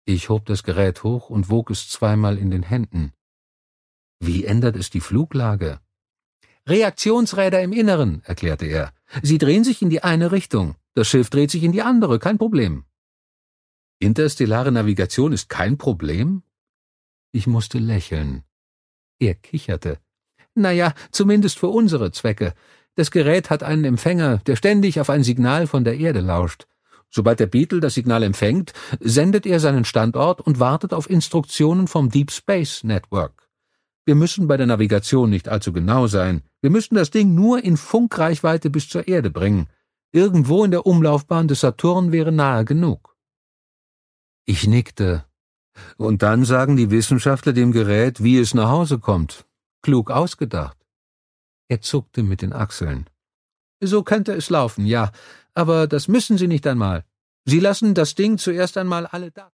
Ich hob das Gerät hoch und wog es zweimal in den Händen. »Wie ändert es die Fluglage?« »Reaktionsräder im Inneren«, erklärte er. »Sie drehen sich in die eine Richtung. Das Schiff dreht sich in die andere, kein Problem.« »Interstellare Navigation ist kein Problem?« Ich musste lächeln. Er kicherte. »Naja, zumindest für unsere Zwecke. Das Gerät hat einen Empfänger, der ständig auf ein Signal von der Erde lauscht. Sobald der Beetle das Signal empfängt, sendet er seinen Standort und wartet auf Instruktionen vom Deep Space Network. Wir müssen bei der Navigation nicht allzu genau sein. Wir müssen das Ding nur in Funkreichweite bis zur Erde bringen. Irgendwo in der Umlaufbahn des Saturn wäre nahe genug.« Ich nickte. »Und dann sagen die Wissenschaftler dem Gerät, wie es nach Hause kommt. Klug ausgedacht.« Er zuckte mit den Achseln. »So könnte es laufen, ja, aber das müssen Sie nicht einmal. Sie lassen das Ding zuerst einmal alle Daten.«